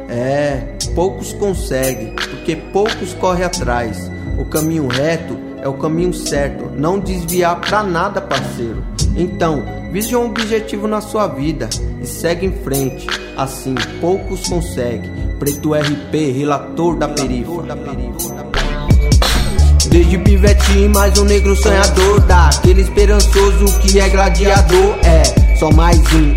Poucos conseguem, porque poucos correm atrás. O caminho reto é o caminho certo, não desviar pra nada, parceiro. Então, vise um objetivo na sua vida e segue em frente, assim poucos conseguem. Preto RP, relator da perifa. Desde pivete mais um negro sonhador, daquele esperançoso que é gladiador. Só mais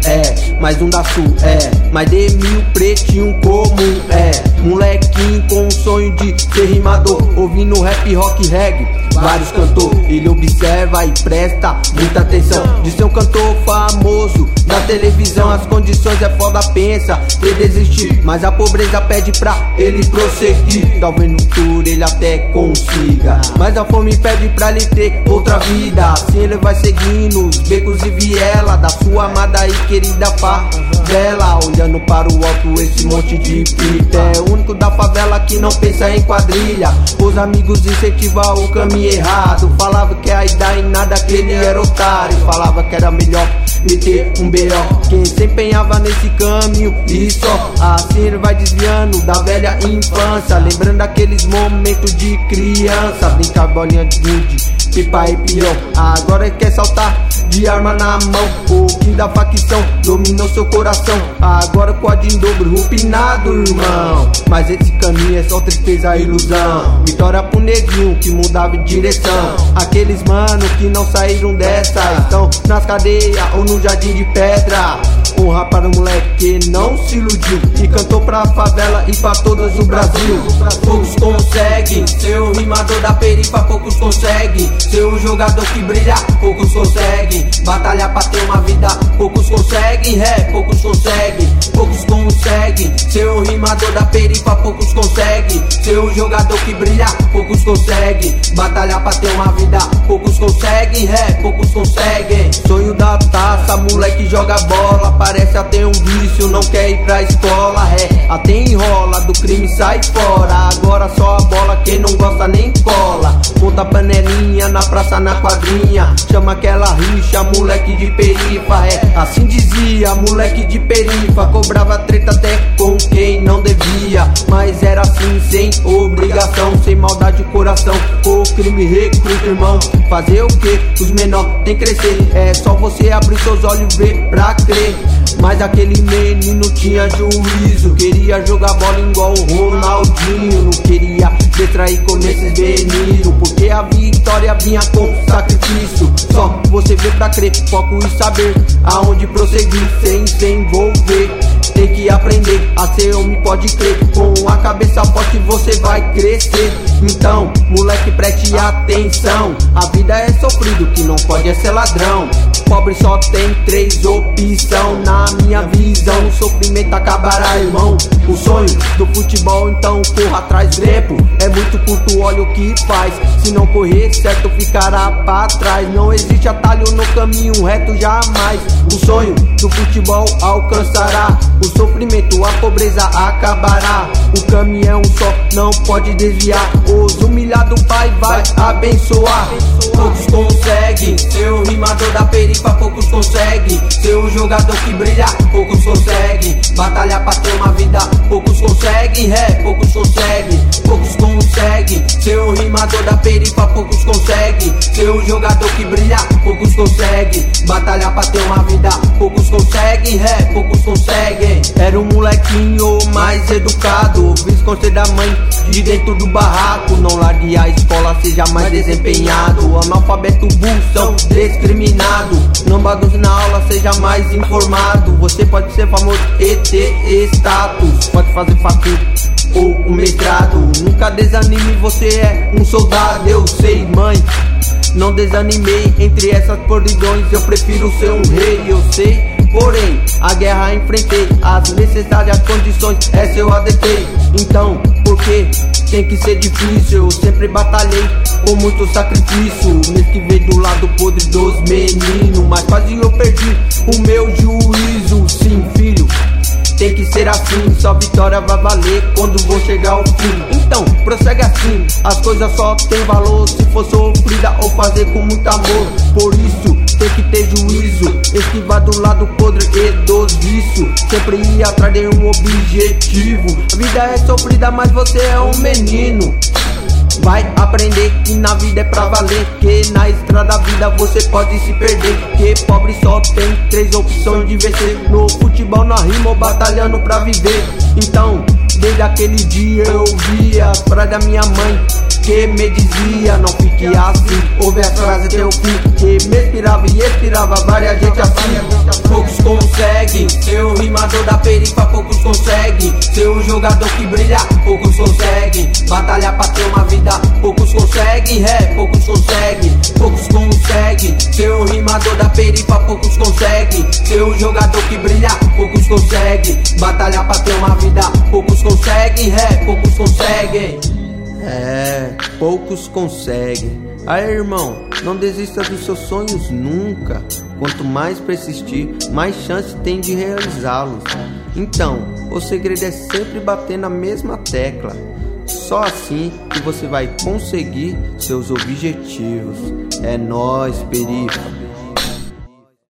um da sul, mais de 1000 pretinho comum, molequinho com um sonho de ser rimador, ouvindo rap, rock, reggae, vários cantor. Ele observa e presta muita atenção de ser um cantor famoso na televisão. As condições é foda, pensa em desistir, mas a pobreza pede pra ele prosseguir. Talvez no futuro ele até consiga, mas a fome pede pra ele ter outra vida. Assim ele vai seguindo os becos e viela da sua amada e querida favela. Olhando para o alto esse monte de fita, é o único da favela que não pensa em quadrilha. Os amigos incentivam o caminho errado, falava que a ideia em nada que ele era otário, falava que era melhor meter um B.O. Quem se empenhava nesse caminho e só assim ele vai desviando da velha infância, lembrando aqueles momentos de criança, brincar bolinha de gude, pipa e pião. Agora ele quer saltar de arma na mão, o que da facção dominou seu coração. Agora pode em dobro, rupinado, irmão. Mas esse caminho é só tristeza e ilusão. Vitória pro neguinho que mudava de direção. Aqueles mano que não saíram dessa estão nas cadeias ou no jardim de pedra. Honra para o moleque que não se iludiu e cantou pra favela e pra todos o Brasil. Poucos conseguem ser o rimador da perifa, poucos conseguem ser o jogador que brilha, poucos conseguem batalhar pra ter uma vida, poucos conseguem poucos conseguem. Poucos conseguem ser o rimador da perifa, poucos conseguem ser o jogador que brilha, poucos conseguem batalhar pra ter uma vida, poucos conseguem poucos conseguem. Sonho da taça, moleque joga bola, parece até um vício, não quer ir pra escola, até enrola, do crime sai fora. Agora só a bola, quem não gosta nem cola. Monta panelinha na praça, na quadrinha, chama aquela rixa, moleque de perifa, assim dizia, moleque de perifa. Cobrava treta até com quem não devia, mas era assim, sem obrigação, sem maldade de coração. O crime recruta, irmão, fazer o que? Os menor tem que crescer, é só você abrir seus olhos e ver pra crer. Mas aquele menino tinha juízo, queria jogar bola igual o Ronaldinho, não queria distrair com esses meninos, porque a vitória vinha com sacrifício. Só você vê pra crer, foco e saber aonde prosseguir sem se envolver. Tem que aprender a ser homem, pode crer, com a cabeça forte você vai crescer. Então, moleque, preste atenção, a vida é sofrido, que não pode ser ladrão. Pobre só tem 3 opções, na minha visão o sofrimento acabará, irmão. O sonho do futebol, então corra atrás, tempo é muito curto, olha o que faz. Se não correr certo, ficará pra trás. Não existe atalho no caminho reto, jamais. O sonho do futebol alcançará, o sofrimento, a pobreza acabará. O caminho é um só, não pode desviar. Os humilhados o Pai vai abençoar. Poucos conseguem ser o rimador da perifa, poucos conseguem ser o jogador que brilha, poucos conseguem batalhar pra ter uma vida, poucos conseguem poucos conseguem. Poucos conseguem ser o rimador da perifa, poucos conseguem ser o jogador que brilha, poucos conseguem batalhar pra ter uma vida, poucos conseguem poucos conseguem. Era um molequinho mais educado, ouvi os conselhos da mãe de dentro do barraco. Não largue a escola, seja mais desempenhado. Analfabeto, bução, discriminado. Não bagunce na aula, seja mais informado. Você pode ser famoso e ter status, pode fazer faculdade ou um mestrado. Nunca desanime, você é um soldado. Eu sei, mãe, não desanimei entre essas podridões. Eu prefiro ser um rei, eu sei. Porém, a guerra enfrentei, as necessárias condições, essa eu adequei. Então, por que tem que ser difícil? Eu sempre batalhei com muito sacrifício, mesmo que veio do lado podre dos meninos, mas quase eu perdi o meu juízo. Sim, filho, tem que ser assim, só vitória vai valer quando vou chegar ao fim. Então, prossegue assim, as coisas só tem valor se for sofrida ou fazer com muito amor. Por isso, tem que ter juízo, esquivar do lado podre e dos vícios, sempre ir atrás de um objetivo. A vida é sofrida, mas você é um menino. Vai aprender que na vida é pra valer, que na estrada da vida você pode se perder, que pobre só tem 3 opções de vencer: no futebol, na rima ou batalhando pra viver. Então, desde aquele dia eu ouvia a frase da minha mãe, que me dizia: não fique assim. Ouve a frase até o fim, que me inspirava e inspirava várias gente assim. Poucos conseguem ser o rimador da perifa, poucos conseguem ser um jogador que brilha, poucos conseguem batalhar pra ter uma vida, poucos conseguem, poucos conseguem. Poucos conseguem ser um rimador da perifa, poucos conseguem ser um jogador que brilha, poucos conseguem batalhar pra ter uma vida, poucos conseguem, poucos conseguem. Poucos conseguem. Aí, irmão, não desista dos seus sonhos nunca. Quanto mais persistir, mais chance tem de realizá-los. Então, o segredo é sempre bater na mesma tecla. Só assim que você vai conseguir seus objetivos. É nóis, perifa.